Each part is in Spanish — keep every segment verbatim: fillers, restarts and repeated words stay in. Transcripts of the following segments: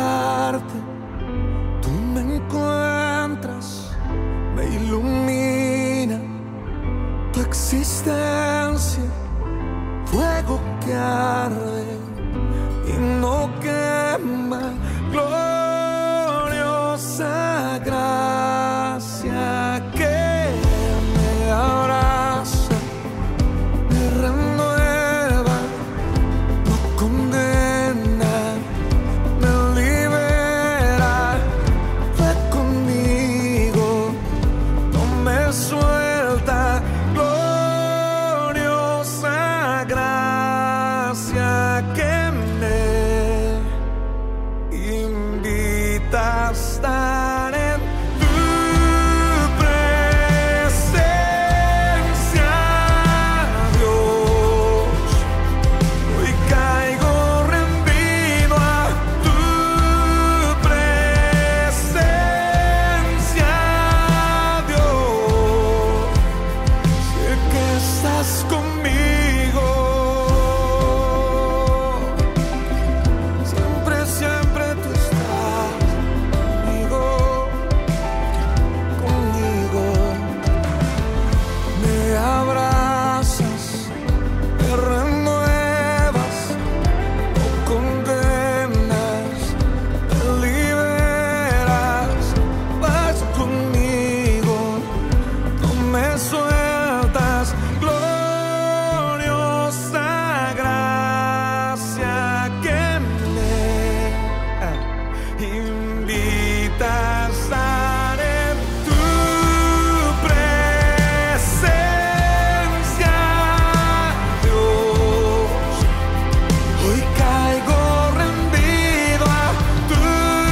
parte, tú me encuentras, me ilumina tu existencia, fuego que arde y no quema, gloriosa gracia que me abraza, me renueva, no condena, me libera, fue conmigo, no me suelta, gloriosa gracia que me invita a estar en tu presencia, Dios. Hoy caigo rendido a tu presencia, Dios. Sé que estás conmigo. Siempre, siempre tú estás conmigo, conmigo. Me abrazas, me renuevas, no condenas, me liberas, vas conmigo, no me sueltas, gloriosa gracia que me invita a estar en tu presencia, Dios. Hoy caigo rendido a tu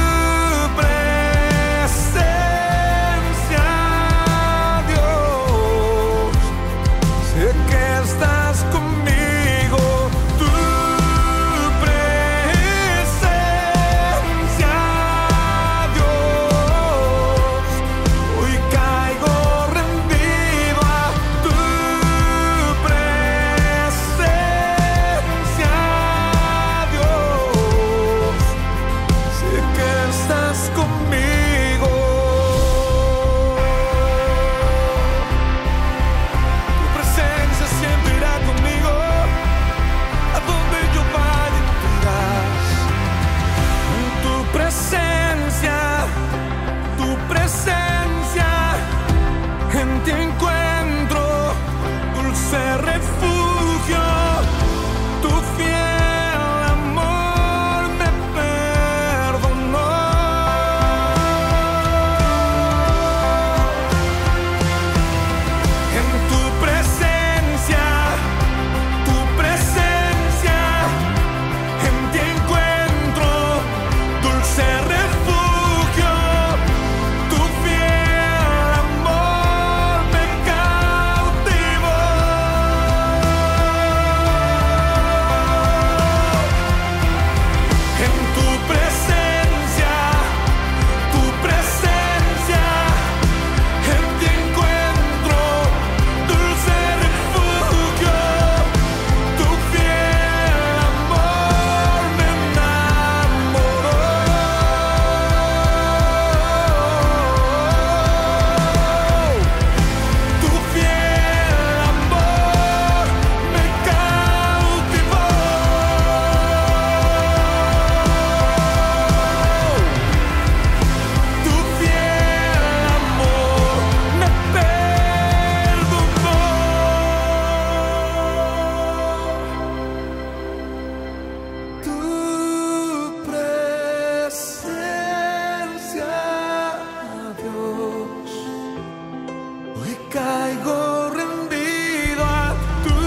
presencia, Dios. Sé que estás conmigo, tu presencia, Dios. Hoy caigo rendido a tu presencia, Dios. Sé que estás conmigo. Tu presencia siempre irá conmigo. A donde yo vaya tú irás. En tu presencia, tu presencia, en ti encuentro dulce refugio. Tu fiel amor me perdonó. En tu presencia, tu presencia, en ti encuentro dulce refugio. Tu fiel amor me cautivó. En tu presencia, tu presencia, en ti encuentro dulce refugio. Tu fiel amor me enamoró. Tu fiel amor me cautivó. Tu fiel amor me perdonó. Tu presencia, Dios. Hoy caigo rendido a tu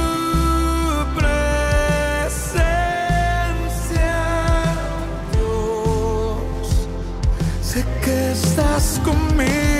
presencia, Dios. Sé que estás conmigo.